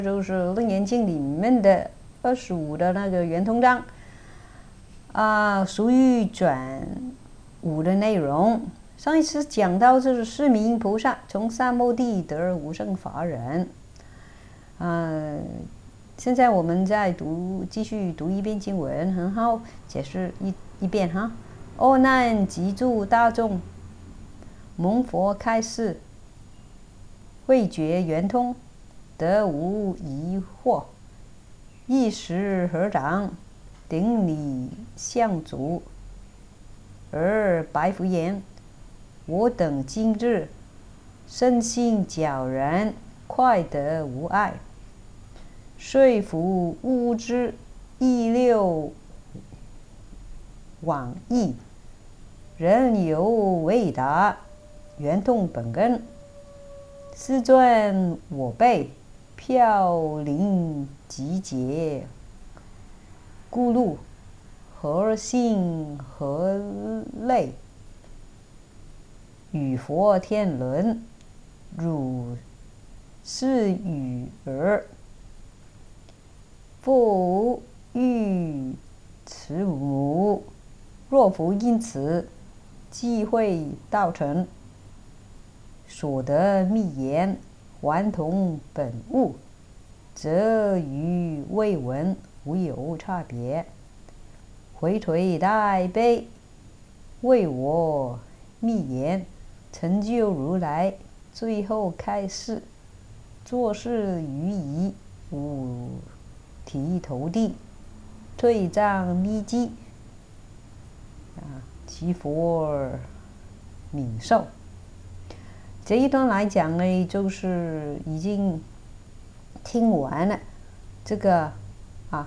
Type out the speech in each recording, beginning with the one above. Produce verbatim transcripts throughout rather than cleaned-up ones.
就是《楞严经》里面的二十五的那个圆通章啊，属于转五的内容。上一次讲到就是释名菩萨从三摩地得无生法忍，啊，现在我们再读，继续读一遍经文，很好，解释一一遍哈。阿难集诸大众，蒙佛开示，慧觉圆通，得无疑惑，一时合掌，顶礼相足，而白佛言：我等今日身心皎然，快得无碍，说服无知，一六往诣，人有未达，圆通本根。世尊我辈飘零集结，故路何心何类？与佛天伦，汝是语儿。复欲慈母，若复因此机会道成，所得密言，还同本物，则与未闻无有差别。回垂大悲，为我密言，成就如来，最后开示，作是于仪，五体投地，退藏密机，啊，其佛悯受。这一段来讲呢，就是已经听完了这个啊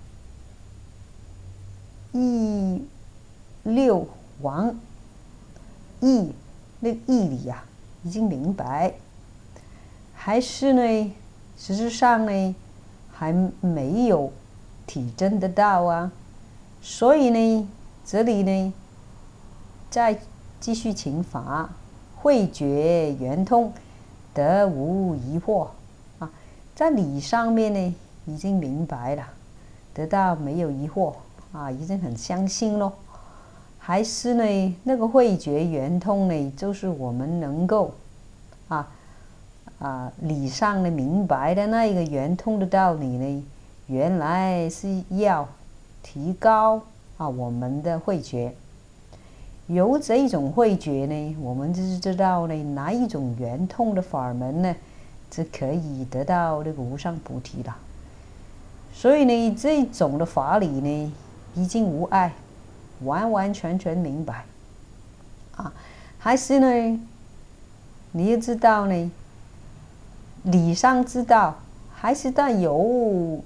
义六王义那个义理啊，已经明白，还是呢，实质上呢还没有体证得到啊，所以呢，这里呢再继续请法。慧觉圆通，得无疑惑啊，在理上面呢已经明白了，得到没有疑惑啊，已经很相信咯。还是呢，那个慧觉圆通呢，就是我们能够啊啊理上呢明白的那一个圆通的道理呢，原来是要提高啊我们的慧觉。由这一种慧觉呢，我们就是知道呢，哪一种圆通的法门呢，是可以得到这个无上菩提的。所以呢，这种的法理呢，已经无碍，完完全全明白。啊，还是呢，你要知道呢，理上知道，还是但有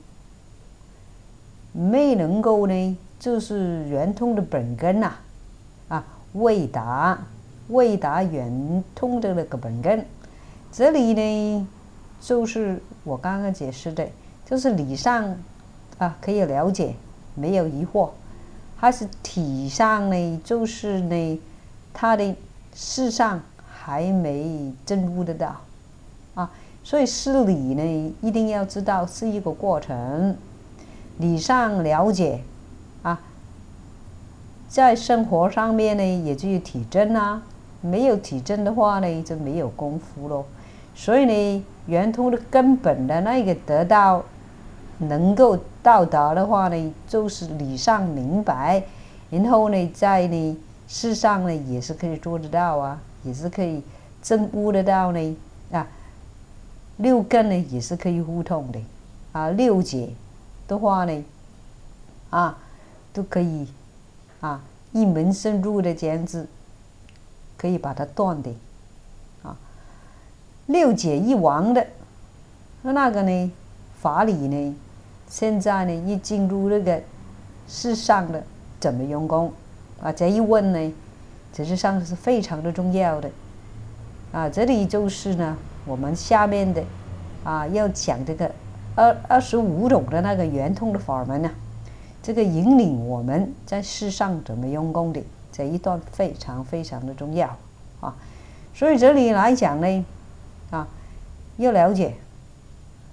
没能够呢，就是圆通的本根呐、啊。啊，未达未达圆通的那个本根，这里呢，就是我刚刚解释的，就是理上啊可以了解，没有疑惑，还是体上呢，就是呢，他的事上还没证悟得到啊，所以事理呢，一定要知道是一个过程，理上了解啊。在生活上面呢，也就是体证啊，没有体证的话呢，就没有功夫咯。所以呢，圆通的根本的那个得到，能够到达的话呢，就是理上明白，然后呢，在呢事上呢，也是可以做得到啊，也是可以证悟得到呢啊。六根呢，也是可以互通的啊，六解的话呢，啊，都可以。啊，一门深入的这样子，可以把它断的，啊，六解一亡的，那个呢，法理呢，现在呢一进入那个世上的怎么用功啊？这一问呢，实际上是非常的重要的，啊，这里就是呢，我们下面的啊要讲这个二二十五种的那个圆通的法门呢、啊。这个引领我们在世上怎么用功的这一段非常非常的重要啊，所以这里来讲呢，啊，要了解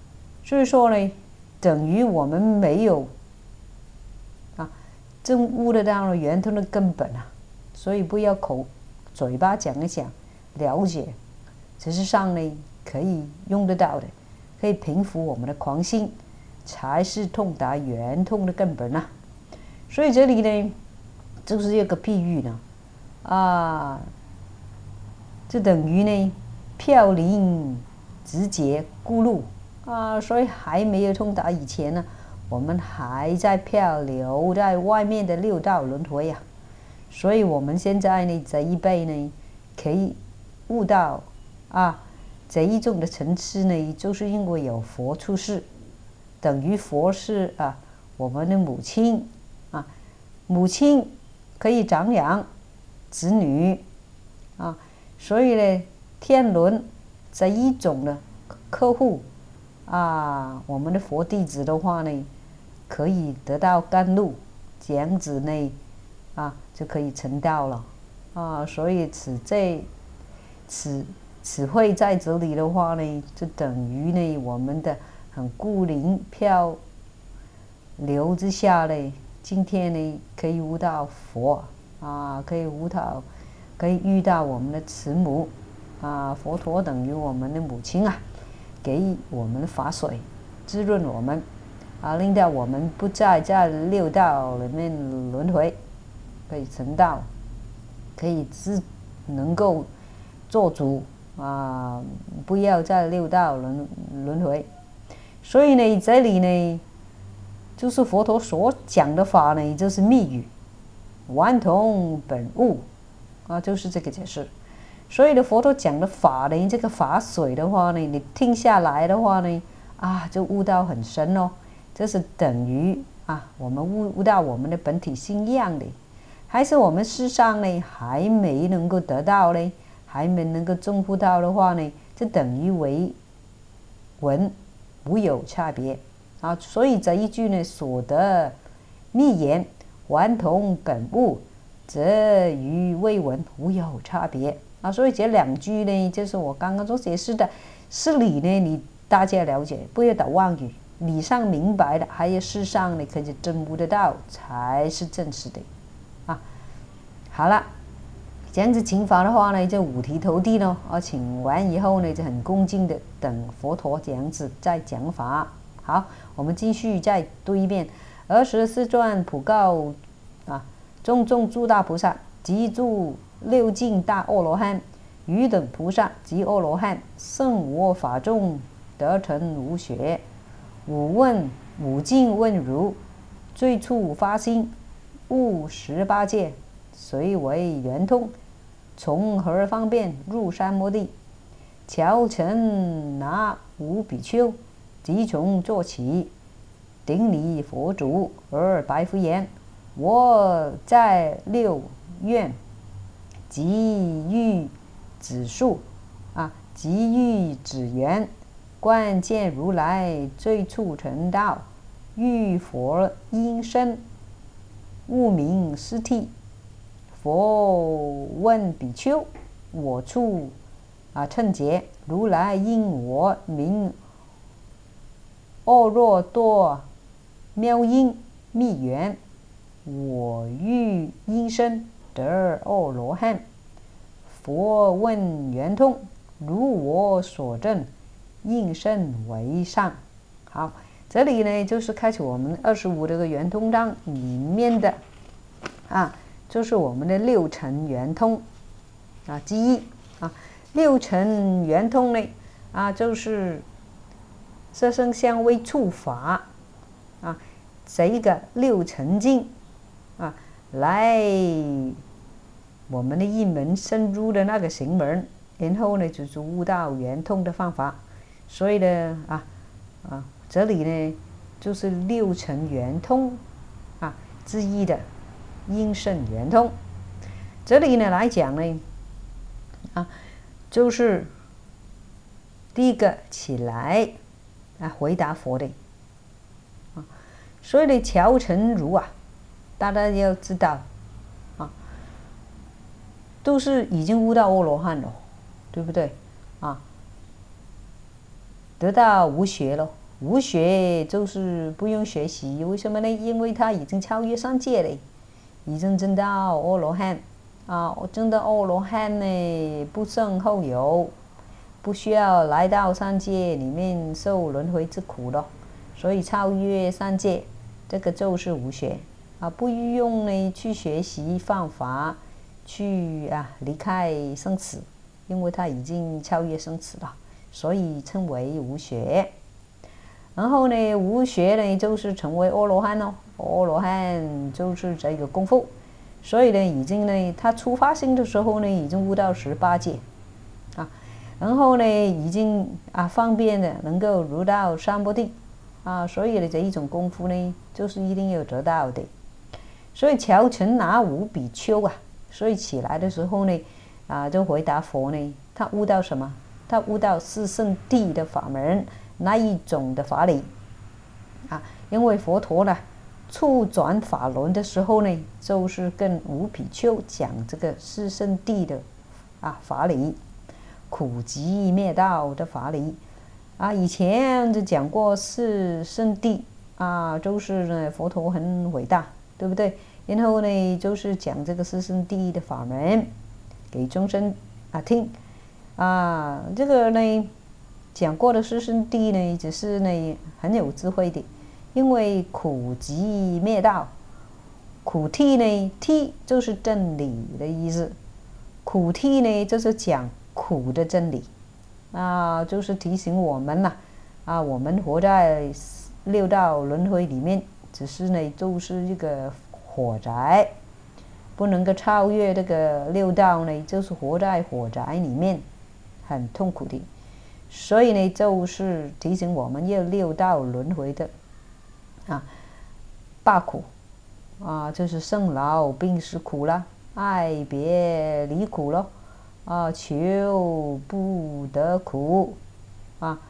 所以说呢，等于我们没有啊，证悟得到了圆通的根本啊。所以不要口嘴巴讲一讲，了解，事实上呢，可以用得到的，可以平复我们的狂心，才是通达圆通的根本啊。所以这里呢，就是一个譬喻呢，啊，就等于呢，飘零直接咕噜啊，所以还没有通达以前呢，我们还在漂流在外面的六道轮回啊。所以我们现在呢，这一辈呢，可以悟到啊，这一种的层次呢，就是因为有佛出世，等于佛是啊我们的母亲啊，母亲可以长养子女啊，所以呢，天轮这一种的客户啊，我们的佛弟子的话呢，可以得到甘露，这样子呢。啊，就可以成道了啊！所以此这此此会在这里的话呢，就等于呢我们的很孤零漂流之下呢，今天呢可以悟到佛啊，可以悟到，可以遇到我们的慈母啊，佛陀等于我们的母亲啊，给我们法水滋润我们啊，令到我们不再在六道里面轮回。可以成道，可以自能够做主啊，不要在六道轮轮回。所以呢，这里呢，就是佛陀所讲的法呢，就是密语，顽童本悟啊，就是这个解释。所以呢，佛陀讲的法呢，这个法水的话呢，你听下来的话呢，啊，就悟到很深哦。这是等于啊，我们悟悟到我们的本体心一样的。还是我们世上呢还没能够得到呢，还没能够证悟到的话呢，就等于为闻无有差别啊。所以这一句呢，所得密言顽童本悟，则与未闻无有差别啊。所以这两句呢，就是我刚刚所解释的，是理呢，你大家了解，不要打妄语，理上明白的，还有事上呢可以证悟得到，才是真实的。好了，这样子请法的话呢，就五体投地呢。啊，请完以后呢，就很恭敬的等佛陀这样子再讲法。好，我们继续再读一遍。二十四传普告啊，众众诸大菩萨及诸六境大阿罗汉，余等菩萨及阿罗汉，胜我法中得成无学。五问五境问如，最初发心，悟十八界。虽为圆通，从何方便入三摩地？乔成拿五比丘，即从坐起，顶礼佛祖而白佛言：我在六院，即欲指数啊，即欲指缘，观见如来最初成道，欲佛因身，悟明师谛。佛问比丘：我处啊称劫，如来因我名阿若多妙音密缘，我欲因身得阿罗汉。佛问圆通：如我所证，应身为上。好，这里呢就是开始我们二十五这个圆通章里面的啊。就是我们的六尘圆通啊之一啊，六尘圆通呢啊，就是色声香味触法啊，这一个六尘境啊，来我们的一门深入的那个行门，然后呢就是悟到圆通的方法。所以呢啊啊，这里呢就是六尘圆通啊之一的。因圣圆通，这里呢来讲呢，啊，就是第一个起来啊回答佛的啊，所以呢乔成如啊，大家要知道啊，都是已经悟到阿罗汉了，对不对啊？得到无学了无学就是不用学习，为什么呢？因为他已经超越三界了，已经证到阿罗汉啊，证到阿罗汉呢，不生后有，不需要来到三界里面受轮回之苦了，所以超越三界，这个就是无学啊，不用呢去学习方法，去啊离开生死，因为他已经超越生死了，所以称为无学。然后呢，无学呢就是成为阿罗汉咯，阿罗汉就是这个功夫，所以呢，已经呢，他出发心的时候呢，已经悟到十八界，啊，然后呢，已经啊方便的能够入到三摩地，啊，所以呢，这一种功夫呢，就是一定要得到的。所以乔成拿五比丘啊，所以起来的时候呢，啊，就回答佛呢，他悟到什么？他悟到四圣谛的法门。那一种的法理啊，因为佛陀呢，初转法轮的时候呢，就是跟五比丘讲这个四圣谛的啊法理，苦集灭道的法理啊。以前就讲过四圣谛啊，就是呢佛陀很伟大，对不对？然后呢，就是讲这个四圣谛的法门给众生啊听啊，这个呢。讲过的四圣谛呢，只是呢很有智慧的，因为苦集灭道，苦谛呢，谛就是真理的意思，苦谛呢就是讲苦的真理，啊，就是提醒我们呐，啊，我们活在六道轮回里面，只是呢就是一个火宅，不能够超越这个六道呢，就是活在火宅里面，很痛苦的。所以呢，就是提醒我们要六道轮回的啊，八苦啊，就是生老病死苦啦，爱别离苦咯，啊，求不得苦啊，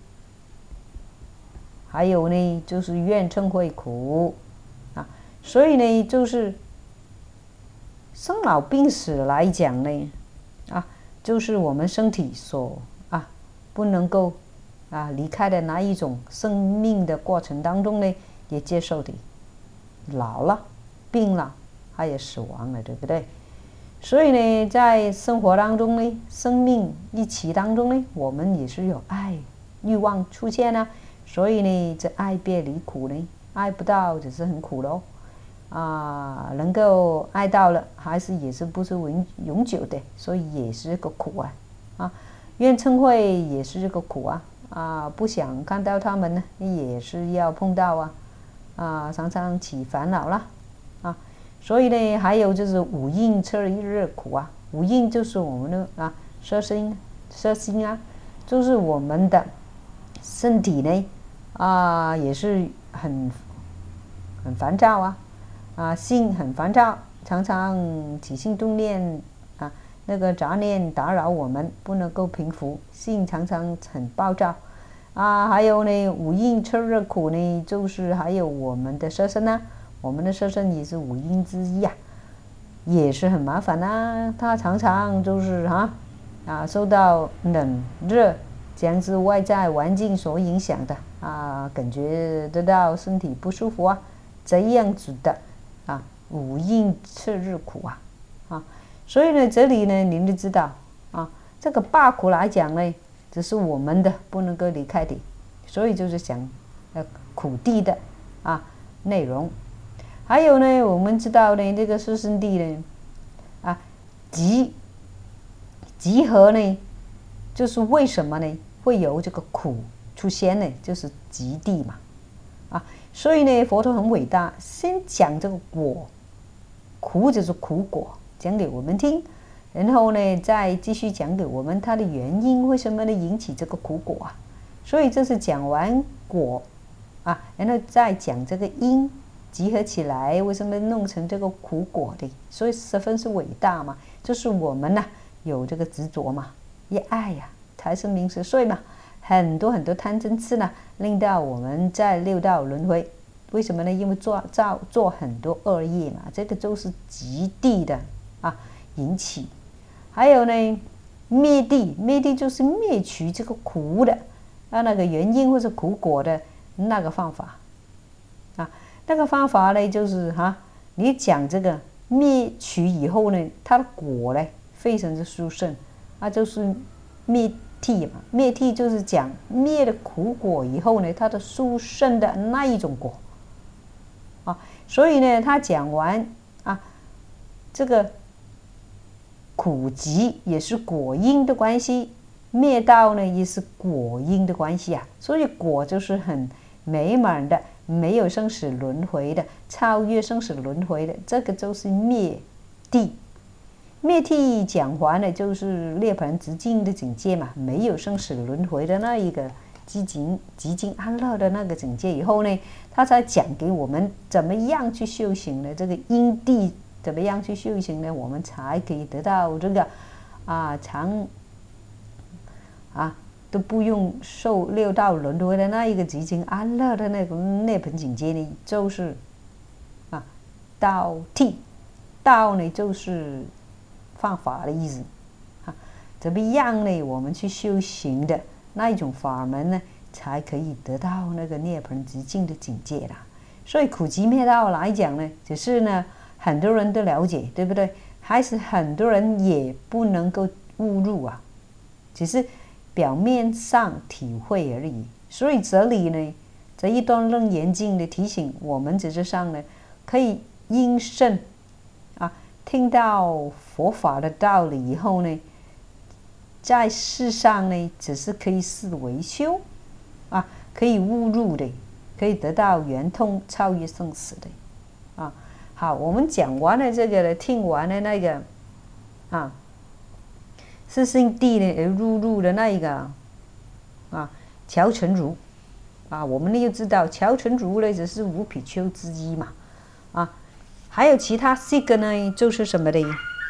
还有呢，就是怨憎会苦啊。所以呢，就是生老病死来讲呢，啊，就是我们身体所不能够啊离开的那一种生命的过程当中呢，也接受的，老了、病了，还有死亡了，对不对？所以呢，在生活当中呢，生命一起当中呢，我们也是有爱欲望出现啊，所以呢，这爱别离苦呢，爱不到只是很苦咯，啊，能够爱到了，还是也是不是永永久的，所以也是个苦啊，啊。怨憎会也是这个苦啊，啊，不想看到他们呢，也是要碰到啊，啊，常常起烦恼啦，啊，所以呢，还有就是五阴车一日苦啊，五阴就是我们的啊色心，色心啊，就是我们的身体呢，啊，也是很很烦躁啊，啊，心很烦躁，常常起心动念。那个杂念打扰我们，不能够平复，心常常很暴躁啊。还有呢，五阴炽热苦呢，就是还有我们的色身啊，我们的色身也是五阴之一啊，也是很麻烦啊。它常常就是哈 啊, 啊受到冷热这样子外在环境所影响的啊，感觉得到身体不舒服啊，这样子的啊，五阴炽热苦啊啊。所以呢，这里呢，您就知道啊，这个八苦来讲呢，只是我们的不能够离开的，所以就是讲呃苦谛的啊内容。还有呢，我们知道呢，这个四圣谛呢，啊集集合呢，就是为什么呢会有这个苦出现呢？就是集谛嘛，啊，所以呢，佛陀很伟大，先讲这个果，苦就是苦果。讲给我们听，然后呢，再继续讲给我们它的原因，为什么呢引起这个苦果啊？所以这是讲完果啊，然后再讲这个因，集合起来，为什么弄成这个苦果的？所以十分是伟大嘛，就是我们呐、啊、有这个执着嘛，一爱呀、啊，财生名食睡嘛，很多很多贪嗔痴呢，令到我们在六道轮回。为什么呢？因为做造做很多恶业嘛，这个都是极地的。啊，引起，还有呢，灭地，灭地就是灭除这个苦的啊那个原因或者苦果的那个方法，啊，那个方法呢就是哈、啊，你讲这个灭取以后呢，它的果呢非常之殊胜，啊，就是灭谛嘛，灭谛就是讲灭了苦果以后呢，它的殊胜的那一种果，啊，所以呢，他讲完啊，这个苦集也是果因的关系。灭道呢也是果因的关系啊，所以果就是很美满的，没有生死轮回的，超越生死轮回的，这个就是灭谛。灭谛讲完了就是涅槃直境的境界嘛，没有生死轮回的那一个极静极静安乐的那个境界以后呢，他才讲给我们怎么样去修行呢？这个因地怎么样去修行呢？我们才可以得到这个啊常。啊，都不用受六道轮回的那一个极静安乐的那个涅槃境界呢，就是啊，道谛，道呢就是方法的意思啊。怎么样呢？我们去修行的那一种法门呢，才可以得到那个涅槃极静的境界啦。所以苦集灭道来讲呢，只是呢很多人都了解，对不对？还是很多人也不能够悟入啊，只是。表面上体会而已，所以这里呢，这一段楞严经的提醒我们，实质上呢，可以因圣啊，听到佛法的道理以后呢，在世上呢，只是可以视为修啊，可以悟入的，可以得到圆通，超越生死的啊。好，我们讲完了这个了，听完了那个啊。是圣地呢而入入的那一个啊，乔成儒啊，我们又知道乔成儒呢只是五比丘之一嘛，啊，还有其他四个呢，就是什么的？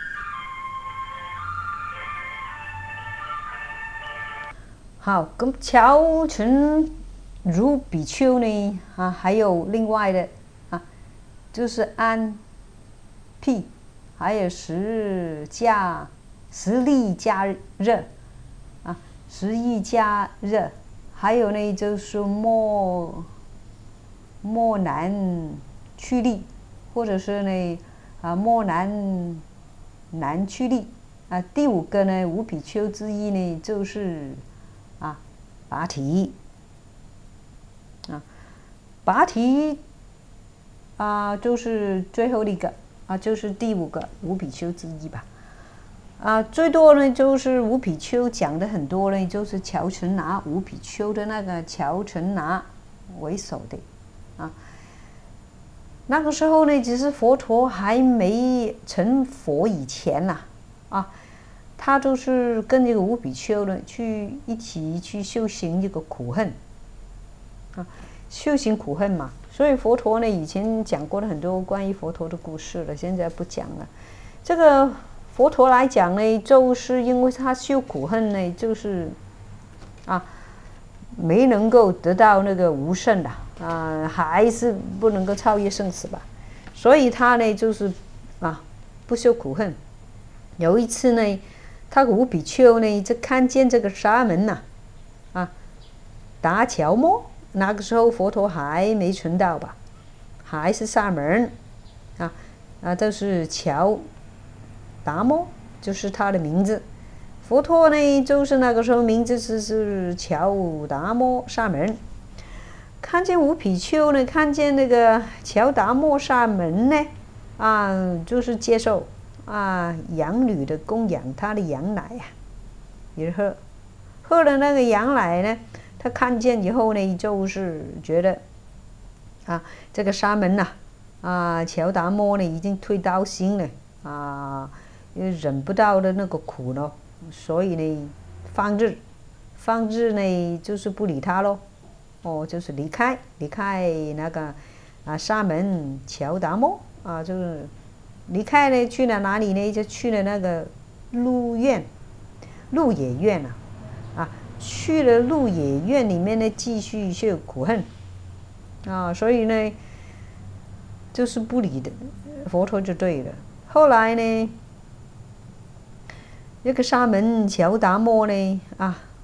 好，咁乔成儒比丘呢啊，还有另外的啊，就是安辟，还有十迦。十力加热啊，十力加热，还有呢就是莫莫难趋利，或者是呢啊莫难难趋利啊。第五个呢五比丘之一呢就是啊拔提啊，拔提啊就是最后一个啊，就是第五个五比丘之一吧。啊，最多呢就是五比丘讲的很多呢，就是乔成拿五比丘的那个乔成拿为首的啊。那个时候呢，只是佛陀还没成佛以前呐 啊, 啊，他就是跟这个五比丘呢去一起去修行这个苦恨啊，修行苦恨嘛。所以佛陀呢以前讲过了很多关于佛陀的故事了，现在不讲了。这个。佛陀来讲呢，就是因为他修苦恨呢，就是啊，没能够得到那个无胜的啊，还是不能够超越生死吧，所以他呢就是啊，不修苦恨。有一次呢，他五比丘呢就看见这个沙门呐、啊，啊，达乔摩，那个时候佛陀还没成道吧，还是沙门啊啊，都是乔。达摩就是他的名字，佛陀呢就是那个时候名字是是乔达摩沙门。看见五比丘呢，看见那个乔达摩沙门呢，啊，就是接受啊羊女的供养他的羊奶呀、啊，也喝，喝了那个羊奶呢，他看见以后呢，就是觉得啊这个沙门呐、啊，啊乔达摩呢已经退道心了啊。忍不到的那个苦咯，所以呢，放日，放日呢就是不理他咯，哦，就是离开，离开那个啊沙门乔达摩啊，就是离开呢，去了哪里呢？就去了那个鹿苑，鹿野苑啊，啊，去了鹿野苑里面呢，继续修苦恨啊，所以呢，就是不理的佛陀就对了。后来呢？这个沙门乔达摩呢啊，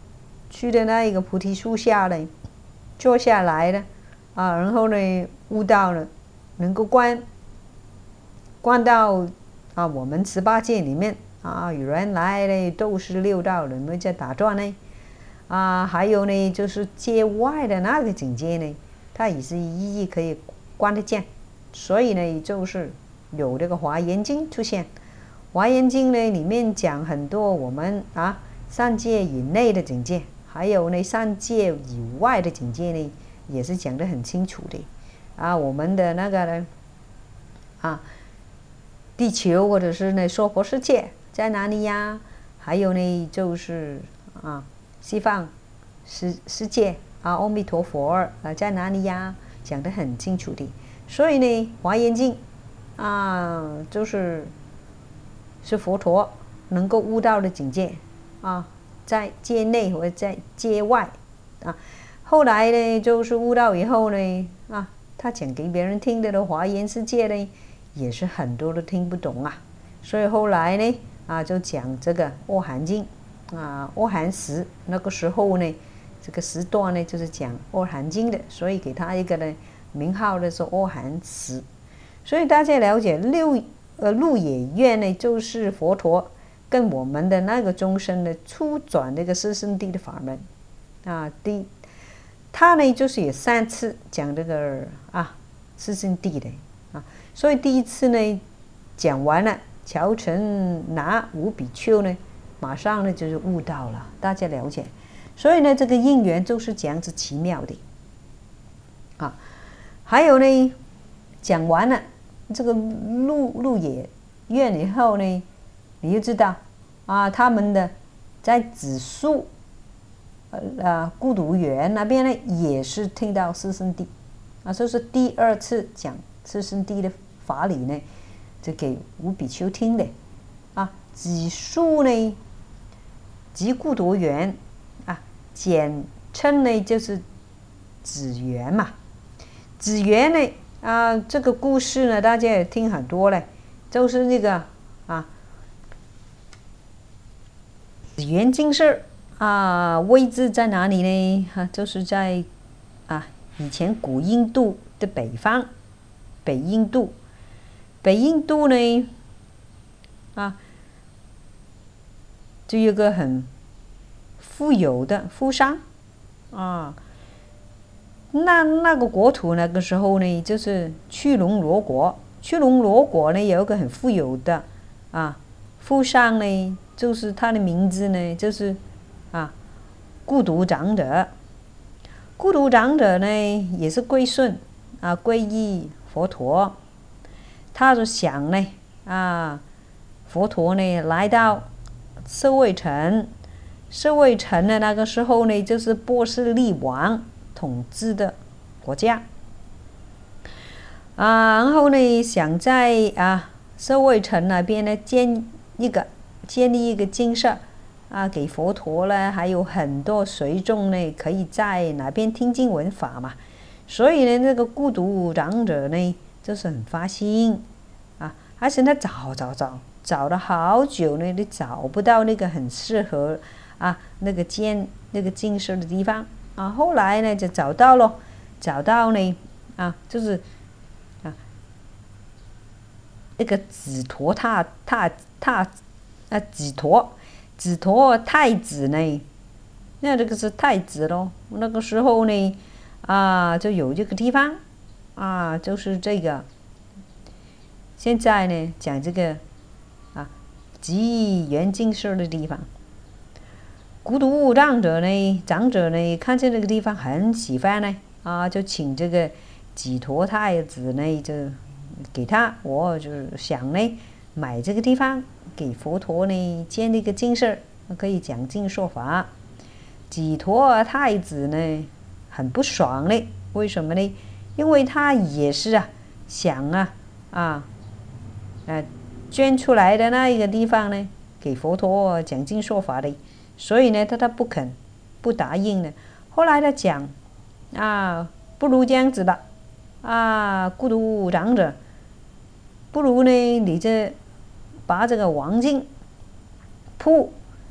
去的那一个菩提树下呢，坐下来了，啊，然后呢，悟到了，能够观观到啊，我们十八界里面啊，原来呢都是六道轮回在打转呢，啊，还有呢，就是界外的那个境界呢，它也是一一可以观得见，所以呢，就是有这个《华严经》出现，《华严经》呢里面讲很多我们啊三界以内的境界，还有呢三界以外的境界呢，也是讲得很清楚的，啊，我们的那个呢，啊。地球或者是那娑婆世界在哪里呀？还有呢，就是啊，西方世世界啊，阿弥陀佛啊在哪里呀？讲得很清楚的。所以呢，《华严经》啊，就是是佛陀能够悟到的境界啊，在界内或者在界外啊。后来呢，就是悟到以后呢，啊，他讲给别人听的的华严世界呢。也是很多都听不懂啊，所以后来呢，啊，就讲这个《阿含经》啊，《阿含时》那个时候呢，这个时段呢就是讲《阿含经》的，所以给他一个呢名号的是《阿含时》。所以大家了解六呃鹿野苑呢，就是佛陀跟我们的那个众生呢初转那个四圣谛的法门啊，第他呢就是有三次讲这个啊四圣谛的。啊，所以第一次呢讲完了，乔成拿五比丘呢，马上呢就是悟到了，大家了解。所以呢，这个因缘就是这样子奇妙的啊。还有呢，讲完了这个鹿鹿野苑以后呢，你就知道啊，他们的在紫树呃孤独园那边呢，也是听到四圣谛啊，就是第二次讲。四圣谛的法理呢，就给五比丘听的啊。紫树呢，即孤独园啊，简称呢就是紫园嘛。紫园呢啊，这个故事呢，大家也听很多了，就是那个啊，紫园精舍啊，位置在哪里呢？啊，就是在啊以前古印度的北方。北印度，北印度呢，啊，就有个很富有的富商啊。那那个国土那个时候呢，就是屈龙罗国。屈龙罗国呢，有一个很富有的啊富商呢，就是他的名字呢，就是啊孤独长者。孤独长者呢，也是归顺啊，皈依佛陀，他就想呢，啊，佛陀呢来到舍卫城，舍卫城的那个时候呢，就是波斯匿王统治的国家，啊，然后呢，想在啊舍卫城那边呢建一个建立一个精舍，啊，给佛陀呢，还有很多随众呢，可以在那边听经闻法嘛。所以呢，这个孤独长者呢，就是很发心啊，而且他找找找找了好久呢，都找不到那个很适合啊那个建那个精舍的地方啊。后来呢，就找到了，找到呢啊，就是啊那个紫陀太太太啊紫陀紫陀太子呢，那这个是太子咯。那个时候呢。啊，就有这个地方啊，就是这个。现在呢，讲这个啊，极圆精舍的地方。孤独长者呢，长者呢，看见这个地方很喜欢呢，啊，就请这个几陀太子呢，就给他，我就想呢，买这个地方给佛陀呢建立一个精舍，可以讲经说法。几陀太子呢？很不爽嘞，为什么呢？因为他也是啊，想啊啊，呃，捐出来的那一个地方呢，给佛陀讲经说法的，所以呢，他他不肯，不答应呢。后来他讲啊，不如这样子的啊，孤独长者，不如呢，你这把这个黄金铺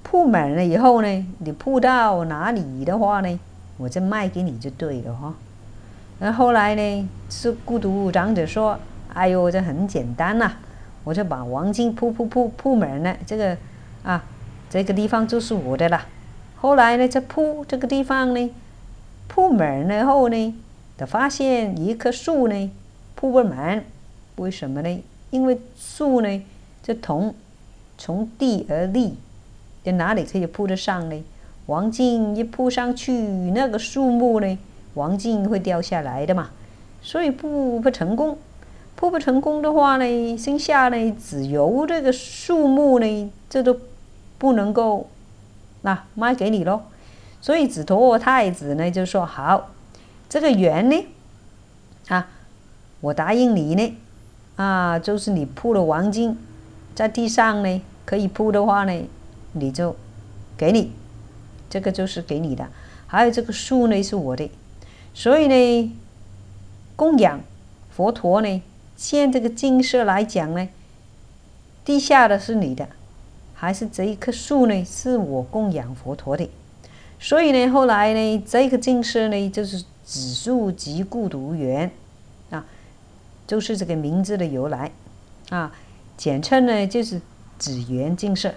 铺满了以后呢，你铺到哪里的话呢，我就卖给你就对了哈。然后后来呢，是孤独长者说：“哎呦，这很简单呐、啊，我就把黄金铺铺铺铺满了，这个啊，这个地方就是我的了。”后来呢，这铺这个地方呢，铺满了后呢，他发现一棵树呢铺不满，为什么呢？因为树呢，这从从地而立，在哪里可以铺得上呢？黄金一铺上去，那个树木呢，黄金会掉下来的嘛，所以铺不成功。铺不成功的话呢，剩下呢只有这个树木呢，这都不能够那、啊、卖给你咯。所以指陀太子呢就说：“好，这个园呢，啊，我答应你呢，啊，就是你铺了黄金在地上呢，可以铺的话呢，你就给你，这个就是给你的。还有这个树呢是我的，所以呢，供养佛陀呢，现这个金色来讲呢，地下的是你的，还是这一棵树呢是我供养佛陀的。所以呢，后来呢，这个金色呢就是紫树及孤独园啊，就是这个名字的由来啊，简称呢就是紫园金色。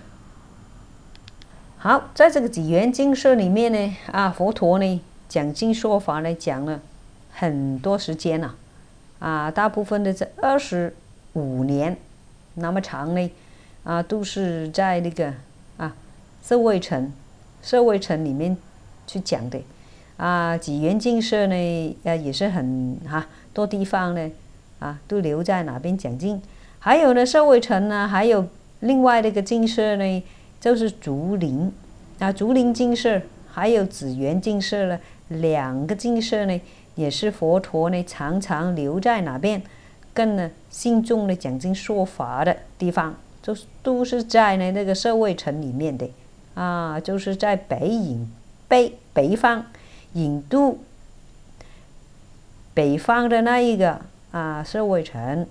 好，在这个紫园金色里面呢，啊，佛陀呢讲经说法呢讲了很多时间了、啊，啊，大部分的这二十五年那么长呢，啊，都是在那个啊舍卫城。舍卫城里面去讲的啊，紫园精舍呢，呃，也是很哈、啊、多地方呢啊，都留在哪边讲经。还有呢，舍卫城呢，还有另外的一个精舍呢，就是竹林啊，竹林精舍，还有紫园精舍呢，两个精舍呢，也是佛陀呢常常留在哪边，跟呢信众呢讲经说法的地方，就是都是在呢那个舍卫城里面的。啊，就是在北印北北方印度北方的那一个啊舍卫城，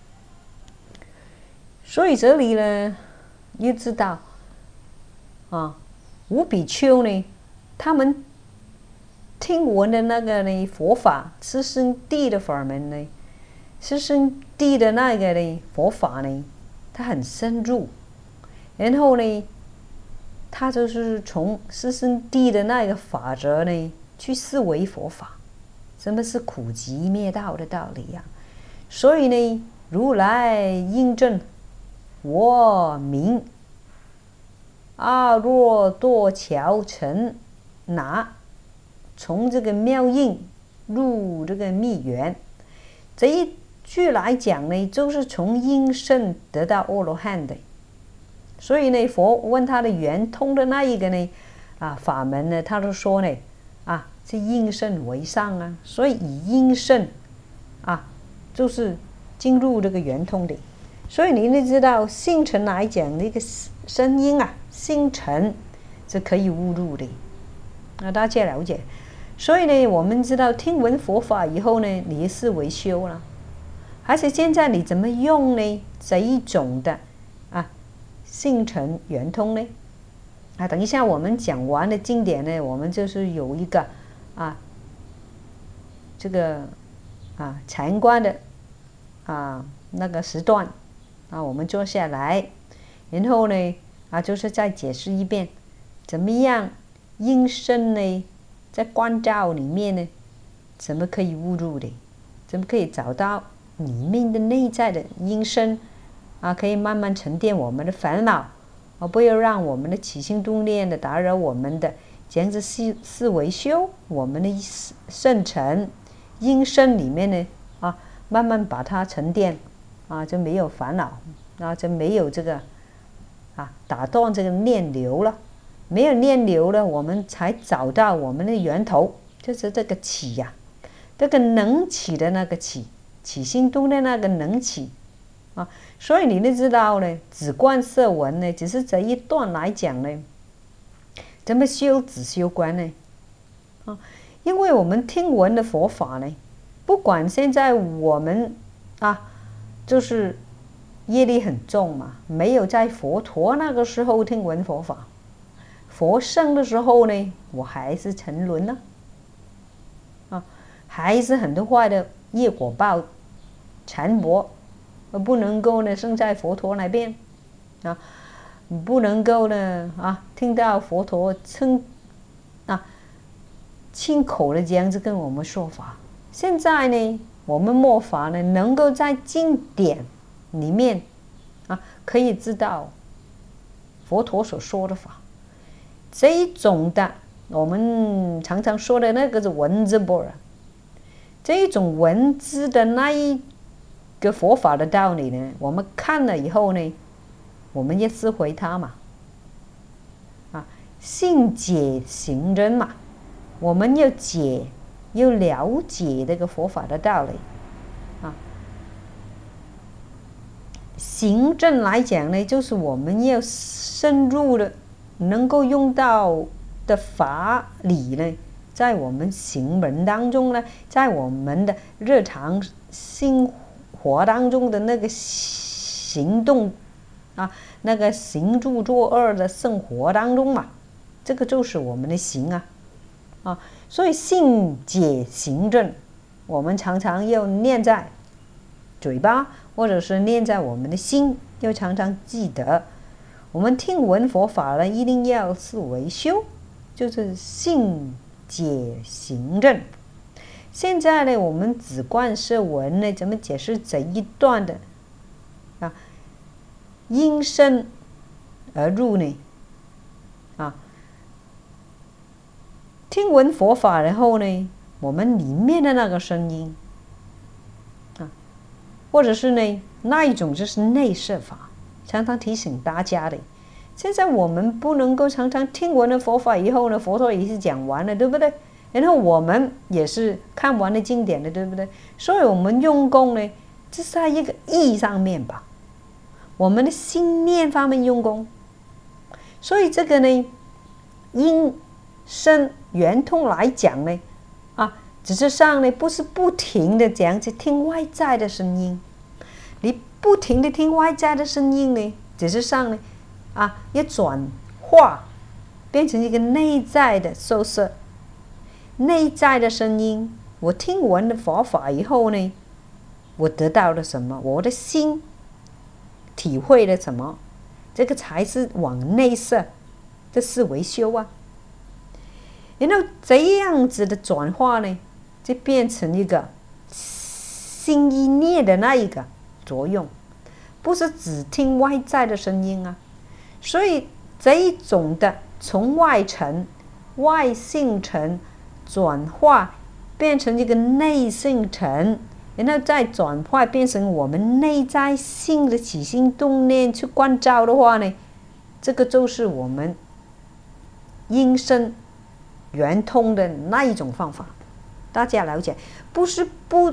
所以这里呢，你知道啊，五比丘呢，他们听闻的那个呢佛法，四圣谛的法门呢，四圣谛的那个呢佛法呢，它很深入，然后呢。他就是从四圣谛的那个法则呢，去思维佛法，什么是苦集灭道的道理呀、啊？所以呢，如来印证我明阿若多乔成拿从这个妙印入这个密缘，这一句来讲呢，就是从因圣得到阿罗汉的。所以呢，佛问他的圆通的那一个呢，啊法门呢，他就说呢，啊是因圣为上啊，所以以因圣，啊就是进入这个圆通的。所以你知道星辰来讲那个声音啊，星辰是可以误入的，啊大家了解。所以呢，我们知道听闻佛法以后呢，你是为修了，而且现在你怎么用呢？这一种的啊。星辰圆通呢？啊，等一下我们讲完的经典呢，我们就是有一个啊，这个啊禅观的啊那个时段啊，我们坐下来，然后呢啊，就是再解释一遍，怎么样因身呢，在观照里面呢，怎么可以误入的？怎么可以找到里面的内在的因身？啊，可以慢慢沉淀我们的烦恼，啊，不要让我们的起心动念的打扰我们的，这样子是是维修我们的圣尘因身里面呢，啊，慢慢把它沉淀，啊，就没有烦恼，啊，就没有这个啊打断这个念流了，没有念流了，我们才找到我们的源头，就是这个起呀、啊，这个能起的那个起，起心动念那个能起。啊，所以你都知道呢，止观摄闻呢，只是这一段来讲呢，怎么修止修观呢？啊，因为我们听闻的佛法呢，不管现在我们啊，就是业力很重嘛，没有在佛陀那个时候听闻佛法， 佛生的时候呢，我还是沉沦呢、啊，啊，还是很多坏的业果报缠脖，不能够呢生在佛陀那边啊，不能够呢啊听到佛陀称啊亲口的这样子跟我们说法。现在呢，我们末法呢，能够在经典里面啊，可以知道佛陀所说的法。这一种的，我们常常说的那个是文字般若，这一种文字的那一个佛法的道理呢，我们看了以后呢，我们要思维它嘛，啊，信解行证嘛，我们要解，要了解这个佛法的道理，啊，行证来讲呢，就是我们要深入的，能够用到的法理呢，在我们行门当中呢，在我们的日常生活当中的那个行动啊，那个行住坐卧的生活当中嘛，这个就是我们的行啊，啊，所以信解行证，我们常常要念在嘴巴，或者是念在我们的心，要常常记得。我们听闻佛法呢，一定要思维修，就是信解行证。现在呢，我们只观是文呢，怎么解释这一段的啊？因身而入呢？啊，听闻佛法然后呢，我们里面的那个声音啊，或者是呢那一种就是内摄法。常常提醒大家的，现在我们不能够常常听完了佛法以后呢，佛陀也是讲完了，对不对？然后我们也是看完了经典的，对不对？所以我们用功呢，这是在一个意上面吧，我们的心念方面用功。所以这个呢，因身圆通来讲呢，啊，只是上呢不是不停的这样去听外在的声音，你不停的听外在的声音呢，只是上呢，啊，也转化变成一个内在的受摄，内在的声音。我听完了佛法以后呢，我得到了什么？我的心体会了什么？这个才是往内摄的思维修啊。然后这样子的转化呢，就变成一个心意念的那一个作用，不是只听外在的声音啊。所以这一种的从外层、外性层转化变成一个内性层，然后再转化变成我们内在性的起心动念去关照的话呢，这个就是我们因身圆通的那一种方法。大家了解，不是不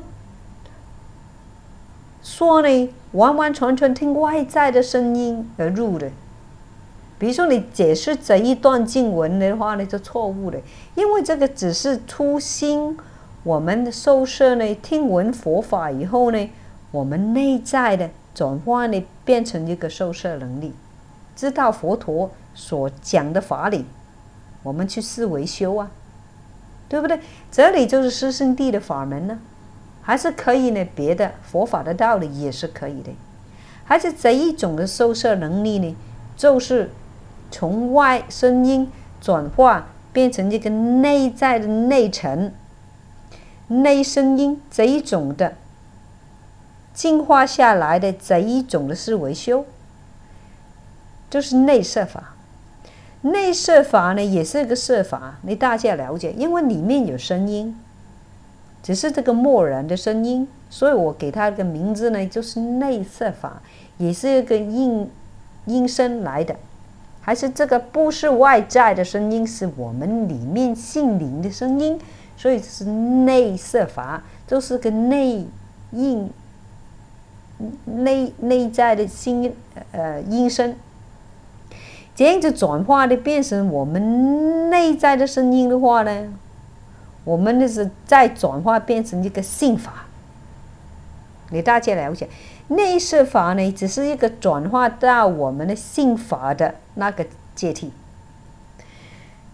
说呢完完全全听外在的声音而入的。比如说你解释这一段经文的话呢，就错误了，因为这个只是初心，我们的受摄呢，听闻佛法以后呢，我们内在的转化呢，变成一个受摄能力，知道佛陀所讲的法理，我们去思维修啊，对不对？这里就是师圣地的法门呢，还是可以呢，别的佛法的道理也是可以的，还是这一种的受摄能力呢，就是从外声音转化变成一个内在的内层内声音，这一种的进化下来的这一种的思维修，就是内摄法。内摄法呢也是个摄法，你大家了解，因为里面有声音，只是这个默然的声音，所以我给它个名字呢，就是内摄法，也是一个音音声来的，还是这个不是外在的声音，是我们里面心灵的声音，所以是内摄法，就是个内音内内在的心呃音声。这样子转化的变成我们内在的声音的话呢，我们那是再转化变成一个性法。给大家了解，内摄法呢只是一个转化到我们的性法的那个阶梯，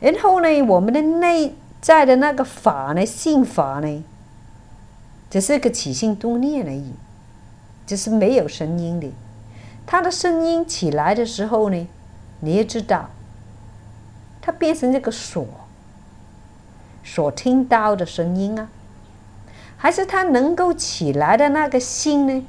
然后呢，我们的内在的那个法呢，心法呢，只是个起心动念而已，只是没有声音的。它的声音起来的时候呢，你也知道，它变成这个所所听到的声音啊，还是它能够起来的那个心呢，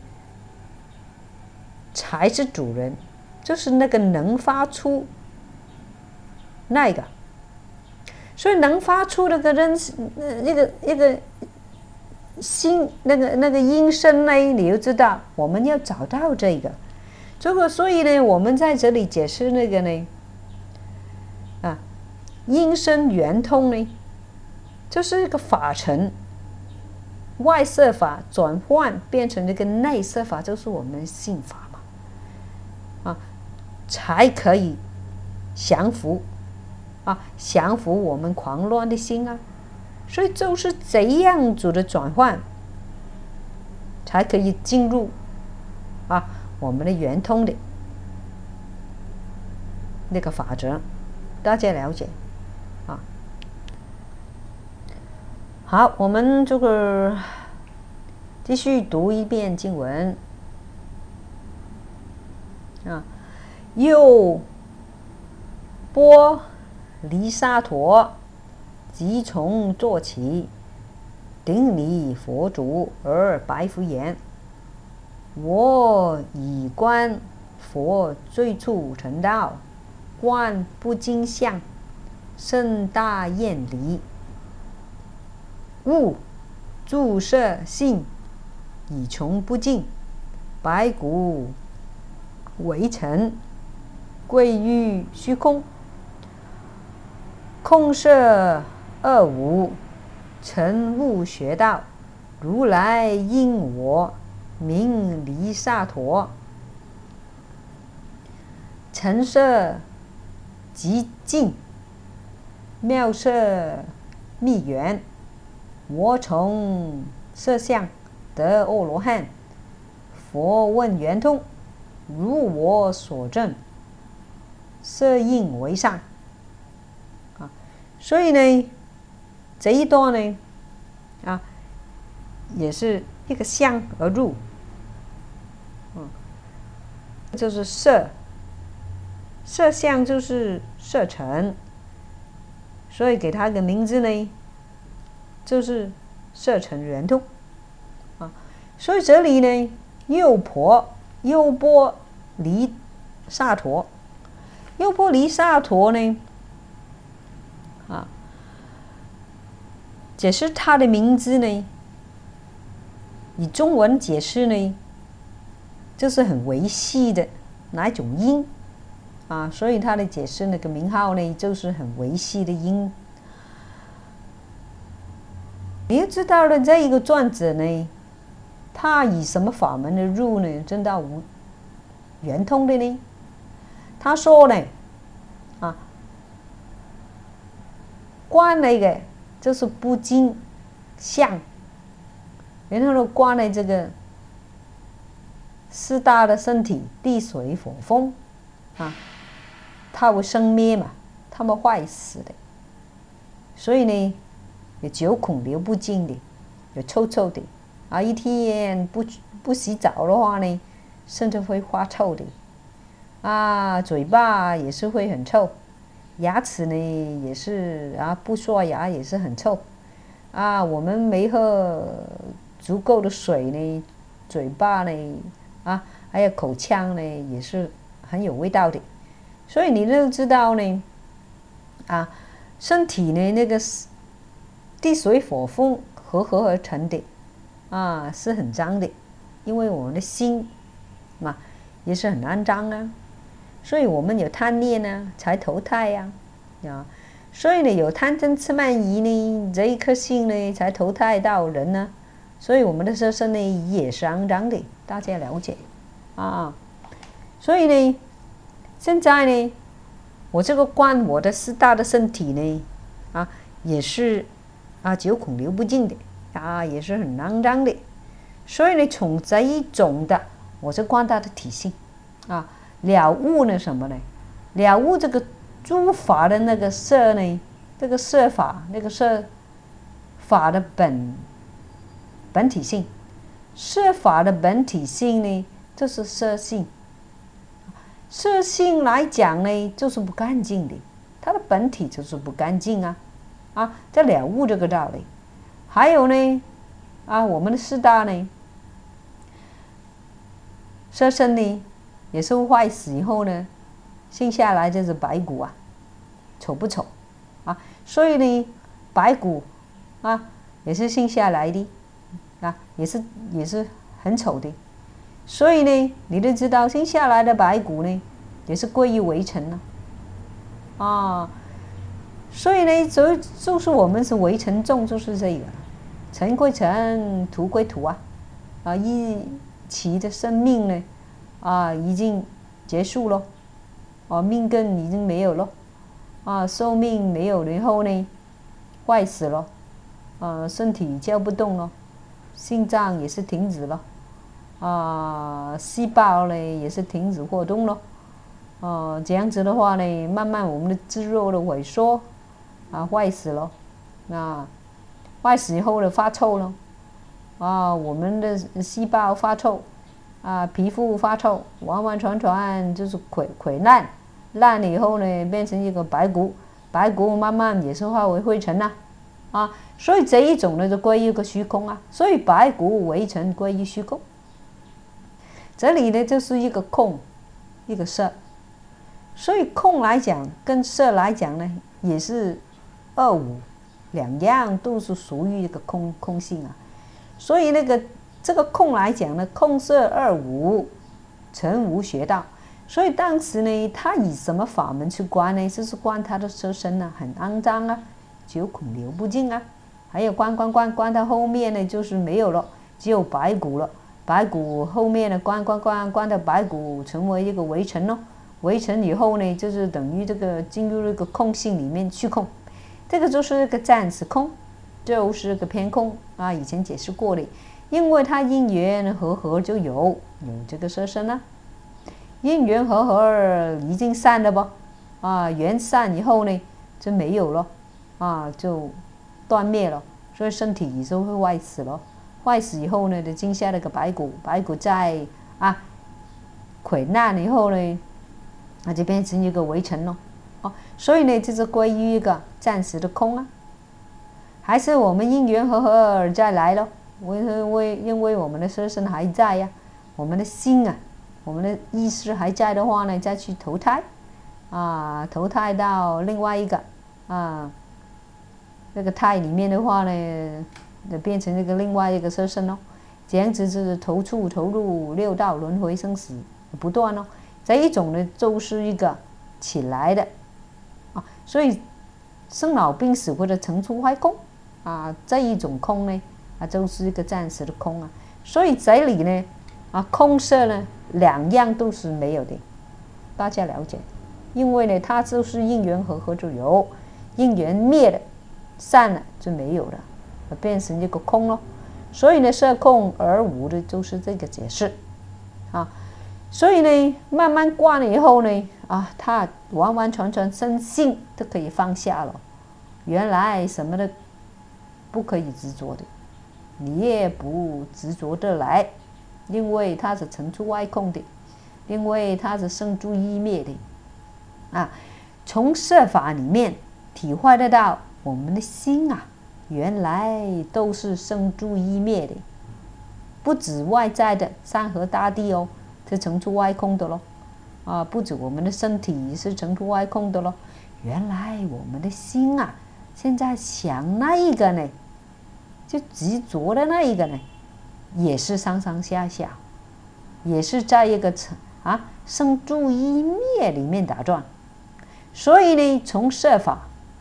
才是主人，就是那个能发出那个。所以能发出那个人，那个那个心，那个那个音声呢，你就知道我们要找到这个。这个，所以呢，我们在这里解释那个呢，啊，音声圆通呢，就是一个法尘，外色法转换变成这个内色法，就是我们的心法嘛，啊，才可以降服。啊，降服我们狂乱的心啊，所以就是这样子的转换，才可以进入啊我们的圆通的那个法则，大家了解啊。好，我们这个继续读一遍经文啊，又波离沙陀即从坐起，顶礼佛祖而白佛言：我以观佛最初成道，观不净相，甚大厌离。悟住色性，以穷不尽，白骨为尘，归于虚空。空色二无，尘悟学道，如来应我，名离沙陀。尘色极尽，妙色密圆。我从色相得阿罗汉。佛问圆通，如我所证，色应为上。所以呢，这一段呢，啊，也是一个相而入，嗯，就是色，色相就是色尘，所以给它个名字呢，就是色尘圆通，啊，所以这里呢，右婆右波离沙陀，右波离沙陀呢。啊，解释它的名字呢，以中文解释呢，就是很维系的哪一种音啊，所以它的解释那个名号呢，就是很维系的音。你要知道了这一个传者呢，他以什么法门的入呢？证到无圆通的呢？他说呢，啊。观那个就是不净相，然后呢，观了这个四大的身体，地水火风啊，它会生灭嘛，它们坏死的，所以呢，有九孔流不尽的，有臭臭的啊，一天不不洗澡的话呢，甚至会发臭的啊，嘴巴也是会很臭。牙齿呢也是啊，不刷牙也是很臭啊。我们没喝足够的水呢，嘴巴呢啊，还有口腔呢也是很有味道的。所以你都知道呢，啊，身体呢那个地水火风合合而成的啊，是很脏的，因为我们的心嘛也是很肮脏啊。所以我们有贪念呢，才投胎呀、啊，啊，所以呢有贪嗔痴慢疑呢，这一颗心呢才投胎到人呢。所以我们的色身呢也是肮脏的，大家了解啊。所以呢，现在呢，我这个观我的四大的身体呢，啊，也是啊九孔流不尽的啊，也是很肮脏的。所以呢，从这一种的，我是观它的体性啊。了悟呢什么呢？了悟这个诸法的那个色呢，这个色法，那个色法的本本体性，色法的本体性呢，就是色性。色性来讲呢，就是不干净的，它的本体就是不干净啊，啊，在了悟这个道理。还有呢，啊，我们的四大呢，色身呢，也是坏死以后呢，剩下来就是白骨啊，丑不丑啊？所以呢，白骨啊，也是剩下来的啊，也是也是很丑的。所以呢，你都知道，剩下来的白骨呢，也是归于微尘了啊。所以呢，就就是我们是微尘众，就是这个尘归尘，土归土啊，啊，一起的生命呢，啊，已经结束了，啊，命根已经没有了，啊，寿命没有了以后呢，坏死了，啊，身体叫不动了，心脏也是停止了。啊，细胞呢也是停止活动了，啊，这样子的话呢，慢慢我们的肌肉的萎缩，啊，坏死了，那坏死以后呢发臭了，啊，我们的细胞发臭，啊，皮肤发臭，完完全全就是溃溃烂，烂了以后呢变成一个白骨，白骨慢慢也是化为灰尘呐，啊，所以这一种呢就归于一个虚空啊，所以白骨为尘归于虚空。这里呢就是一个空，一个色，所以空来讲跟色来讲呢，也是二无，两样都是属于一个空空性啊。所以那个这个空来讲呢，空色二无，成无学道。所以当时呢，他以什么法门去观呢？就是观他的色身啊，很肮脏啊，九孔流不尽啊，还有观观观观到后面呢，就是没有了，只有白骨了。白骨后面呢，关关关关的白骨成为一个微尘咯，微尘以后呢，就是等于这个进入这个空性里面虚空，这个就是一个暂时空，就是个偏空啊。以前解释过的，因为它因缘和合就有有这个色身啊，因缘和合已经散了不啊？缘散以后呢，就没有了啊，就断灭了，所以身体也就会坏死了。坏死以后呢，就剩下那个白骨，白骨在啊溃烂以后呢，那就变成一个微尘了，哦，所以呢，就是归于一个暂时的空啊。还是我们因缘和合而再来了，因为因为我们的色身还在呀、啊，我们的心啊，我们的意识还在的话呢，再去投胎啊，投胎到另外一个啊那个胎里面的话呢。就变成这个另外一个色身咯，这样子就是投出投入六道轮回生死不断咯。这一种呢，就是一个起来的啊，所以生老病死或者成住坏空啊，这一种空呢啊，就是一个暂时的空啊。所以这里呢啊，空色呢两样都是没有的，大家了解，因为呢它就是因缘和合就有，因缘灭了散了就没有了。变成一个空咯，所以呢，色空而无的就是这个解释啊。所以呢，慢慢观了以后呢，啊，他完完全全身心都可以放下了。原来什么的不可以执着的，你也不执着得来，因为它是成住坏空的，因为它是生住异灭的啊。从色法里面体会得到我们的心啊。原来都是生住异灭的，不止外在的山河大地哦，是成住坏空的咯，啊，不止我们的身体是成住坏空的咯。原来我们的心啊，现在想那一个呢，就执着的那一个呢，也是上上下下，也是在一个啊生住异灭里面打转。所以呢，从色法。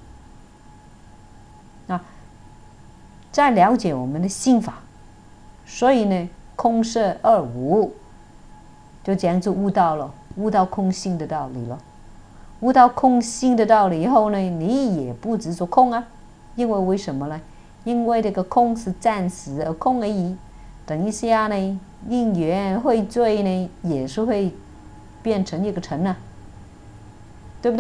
再了解我们的心法，所以呢，空色二无，就这样就悟到了，悟到空性的道理了。悟到空性的道理以后呢，你也不执着空啊，因为为什么呢？因为这个空是暂时而空而已，等一下呢，因缘会罪呢，也是会变成一个尘啊，对不对？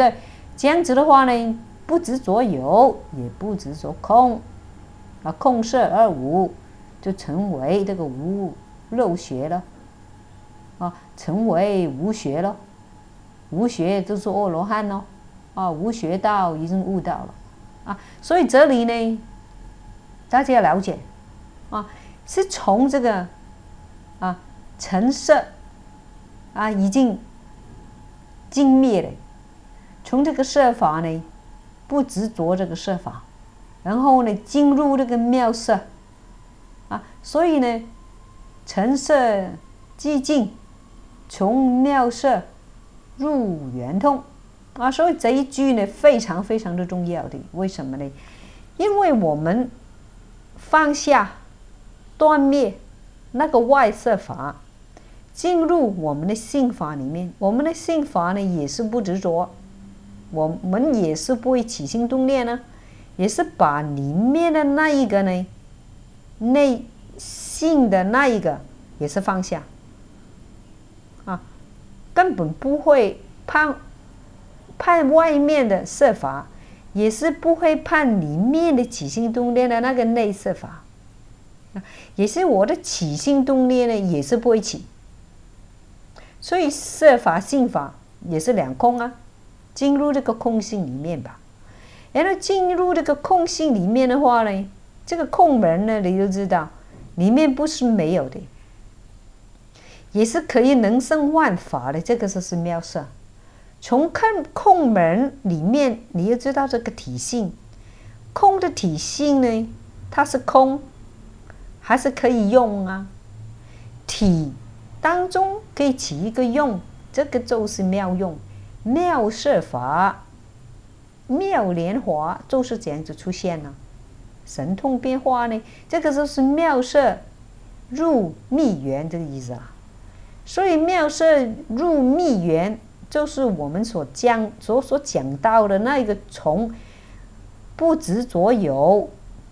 这样子的话呢，不执着有，也不执着空，啊，空色二无，就成为这个无漏学了，啊，成为无学了，无学就是阿罗汉咯，啊，无学道已经悟道了，啊，所以这里呢，大家要了解，啊，是从这个啊尘色啊已经尽灭了，从这个色法呢不执着这个色法，然后呢进入这个妙色，啊，所以呢尘色寂静，从妙色入圆通，啊，所以这一句呢非常非常的重要的，为什么呢？因为我们放下断灭那个外色法，进入我们的性法里面，我们的性法呢也是不执着，我们也是不会起心动念呢，也是把里面的那一个呢内性的那一个也是放下，啊，根本不会判判外面的色法，也是不会判里面的起心动念的那个内色法，也是我的起心动念呢也是不会起，所以色法性法也是两空啊，进入这个空性里面吧。然后进入这个空性里面的话呢，这个空门呢你就知道里面不是没有的，也是可以能生万法的，这个就是妙色。从看空门里面你要知道这个体性，空的体性呢它是空还是可以用啊，体当中可以起一个用，这个就是妙用，妙色法，妙莲华就是这样子出现了，神通变化呢，这个就是妙色入密缘的意思啊。所以妙色入密缘就是我们所讲所所讲到的那个从不执着有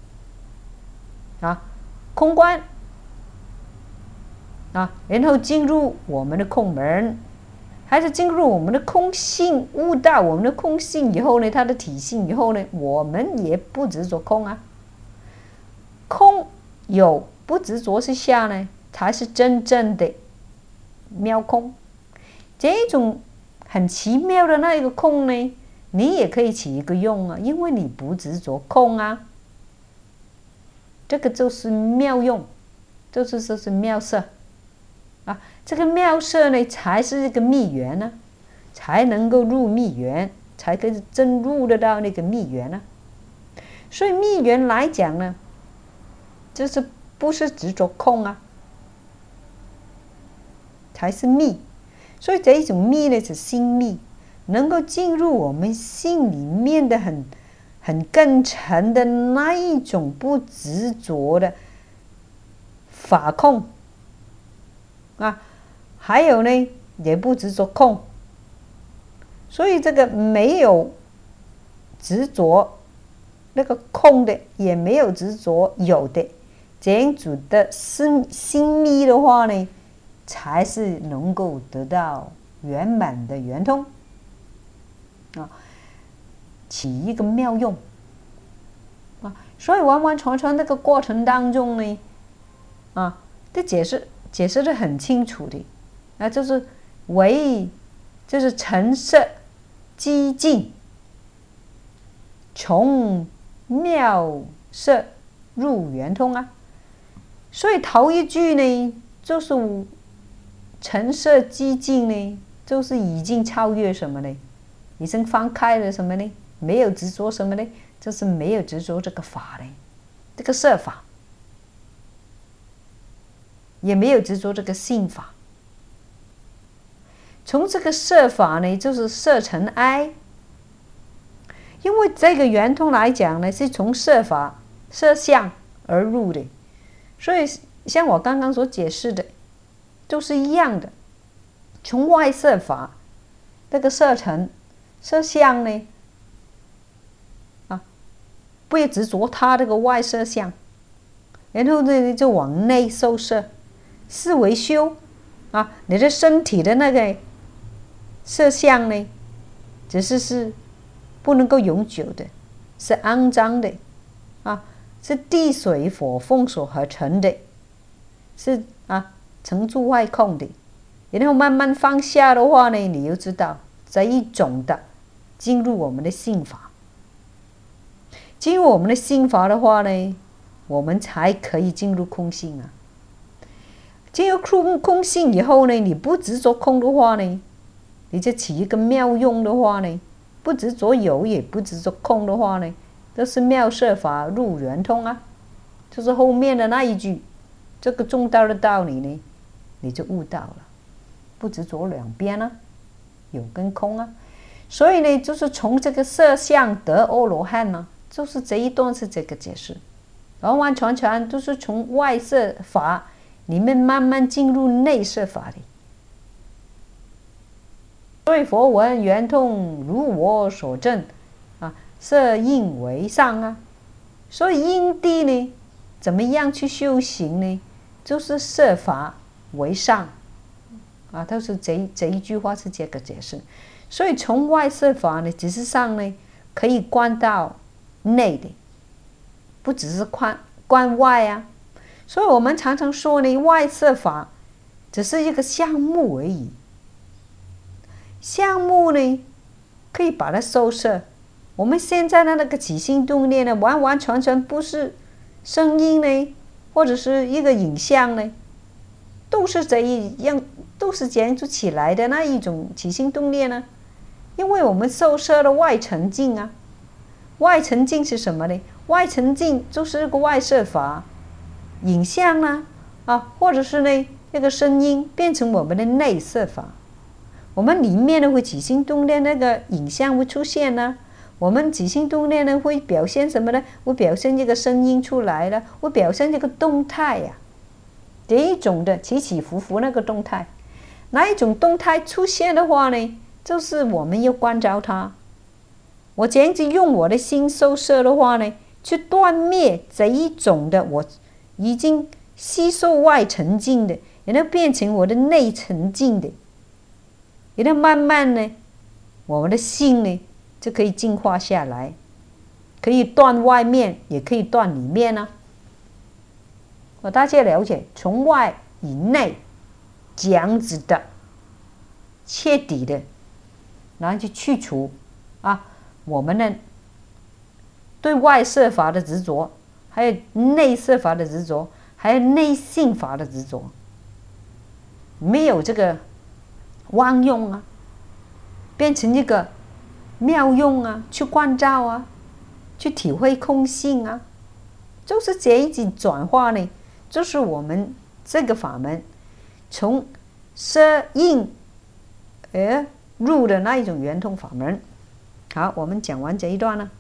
啊空观啊，然后进入我们的空门，还是进入我们的空性，悟到我们的空性以后呢，它的体性以后呢，我们也不执着空啊，空有不执着之下呢，才是真正的妙空。这种很奇妙的那一个空呢，你也可以起一个用啊，因为你不执着空啊，这个就是妙用，就是说是妙色啊。这个妙色呢，才是这个密缘呢，才能够入密缘，才可以真入得到那个密缘呢。所以密缘来讲呢，就是不是执着空啊，才是密。所以这一种密呢是心密，能够进入我们心里面的很很根沉的那一种不执着的法空啊，还有呢也不执着空，所以这个没有执着那个空的，也没有执着有的，这样子的心心密的话呢，才是能够得到圆满的圆通啊，起一个妙用啊。所以完完全全这个过程当中呢，啊，这解释解释的很清楚的啊，就是唯就是尘色寂静，从妙色入圆通啊。所以头一句呢，就是尘色寂静呢，就是已经超越什么呢？已经放开了什么呢？没有执着什么呢？就是没有执着这个法呢，这个色法，也没有执着这个性法。从这个色法呢，就是色尘埃，因为这个圆通来讲呢，是从色法、色相而入的，所以像我刚刚所解释的。都是一样的，从外色法这个色尘色相呢，啊，不要执着它这个外色相，然后呢就往内受摄，是为修啊。你的身体的那个色相呢，只是是不能够永久的，是肮脏的，啊，是地水火风所合成的，是啊，成住坏空的。然后慢慢放下的话呢，你又知道这一种的进入我们的心法，进入我们的心法的话呢，我们才可以进入空性啊。进入空空性以后呢，你不执着空的话呢，你就起一个妙用的话呢，不执着有也不执着空的话呢，这是妙色法入圆通啊，就是后面的那一句，这个中道的道理呢，你就悟到了，不执着两边啊，有跟空啊。所以呢，就是从这个色相得阿罗汉呢，就是这一段是这个解释，完完全全都是从外色法里面慢慢进入内色法里。所以佛闻圆通如我所证啊，色应为上啊。所以因地呢，怎么样去修行呢？就是色法为上啊，都是这这一句话是这个解释。所以从外色法呢，只是上呢可以观到内的，不只是观观外啊。所以我们常常说呢，外色法只是一个项目而已。项目呢，可以把它收摄。我们现在的那个起心动念呢，完完全全不是声音呢，或者是一个影像呢，都是这一样，都是这样就起来的那一种起心动念呢。因为我们收摄了外尘境啊，外尘境是什么呢？外尘境就是一个外色法，影像呢，啊，或者是呢那个声音变成我们的内色法。我们里面呢会起心动念，那个影像会出现呢。我们起心动念呢会表现什么呢？会表现这个声音出来了，会表现这个动态呀、啊，这一种的起起伏伏那个动态，哪一种动态出现的话呢？就是我们要关照它。我这样子用我的心收摄的话呢，去断灭这一种的我已经吸收外沉静的，然后变成我的内沉静的，然后慢慢呢，我们的心呢就可以净化下来，可以断外面，也可以断里面呢、啊。我大家了解，从外以内这样子的彻底的。然后去去除啊，我们的对外色法的执着，还有内色法的执着，还有内性法的执着，没有这个妄用啊，变成一个妙用啊，去关照啊，去体会空性啊，就是这一种转化呢，就是我们这个法门从色应而入的那一种圆通法门。好，我们讲完这一段了。